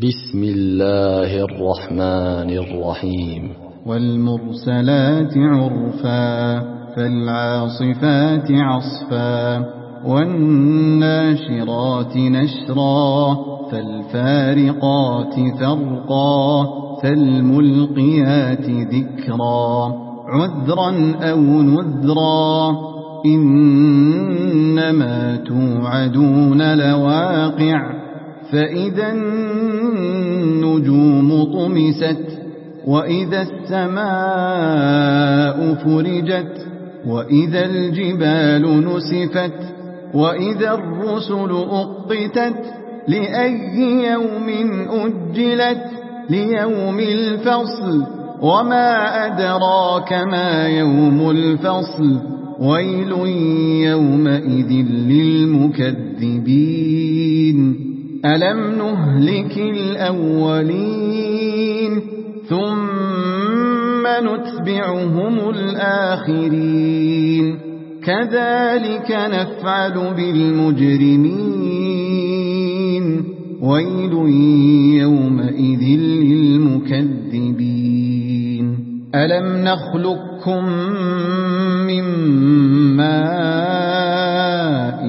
بسم الله الرحمن الرحيم. والمرسلات عرفا فالعاصفات عصفا والناشرات نشرا فالفارقات فرقا فالملقيات ذكرا عذرا أو نذرا إنما توعدون لواقع فإذا النجوم طمست وإذا السماء فرجت وإذا الجبال نسفت وإذا الرسل أقتت لأي يوم أجلت ليوم الفصل وما أدراك ما يوم الفصل ويل يومئذ للمكذبين ألم نهلك الأولين ثم نتبعهم الآخرين كذلك نفعل بالمجرمين ويل يومئذ للمكذبين ألم نخلقكم من ماء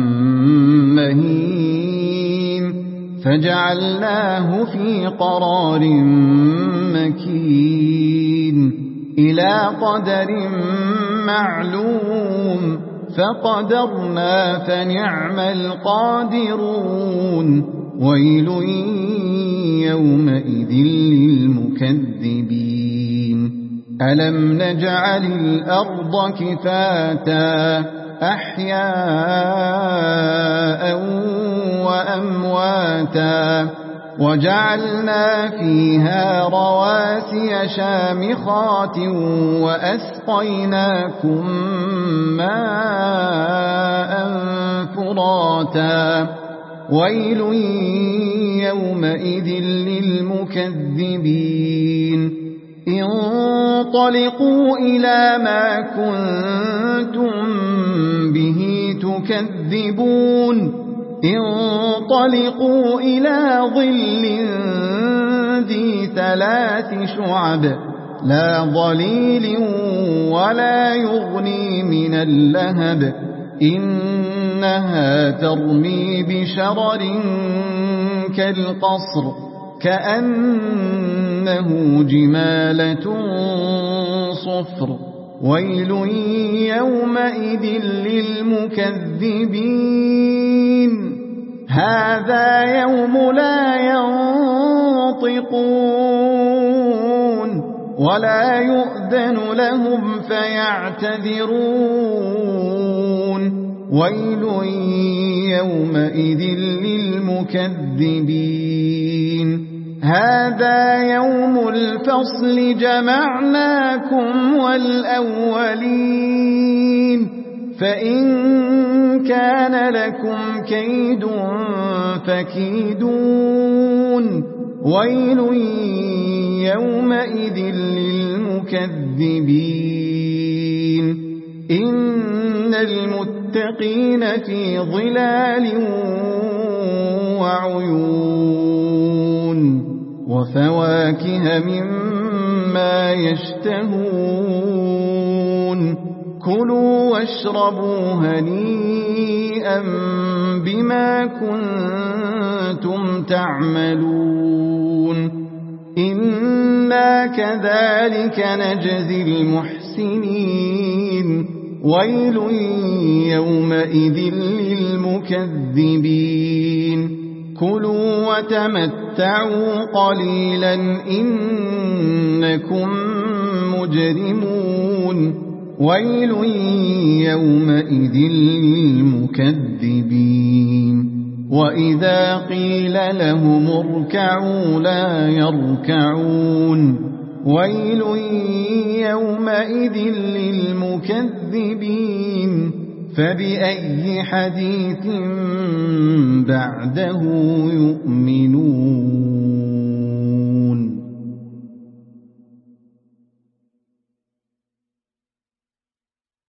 مهين فجعلناه في قرار مكين إلى قدر معلوم فقدرنا فنعم القادرون ويل يومئذ للمكذبين ألم نجعل الأرض كفاتا أحياء وأمواتا وجعلنا فيها رواسي شامخات وأسقيناكم ماء فراتا ويل يومئذ للمكذبين انطلقوا إلى ما كنتم به تكذبون انطلقوا إلى ظل ذي 3 شعب لا ظليل ولا يغني من اللهب إنها ترمي بشرر كالقصر كأنه جمالة صفر ويل يومئذ للمكذبين هذا يوم لا ينطقون ولا يؤذن لهم فيعتذرون ويل يومئذ للمكذبين هذا يوم الفصل جمعناكم والأولين فإن كان لكم كيد فكيدون ويل يومئذ للمكذبين إن المتقين في ظلال وعيون وفواكه مما يشتهون كلوا واشربوا هنيئا بما كنتم تعملون إنا كذلك نجزي المحسنين ويل يومئذ للمكذبين كلوا وتمتعوا قليلا إنكم مجرمون ويل يومئذ للمكذبين وإذا قيل لهم اركعوا لا يركعون ويل يومئذ للمكذبين فبأي حديث بعده يؤمنون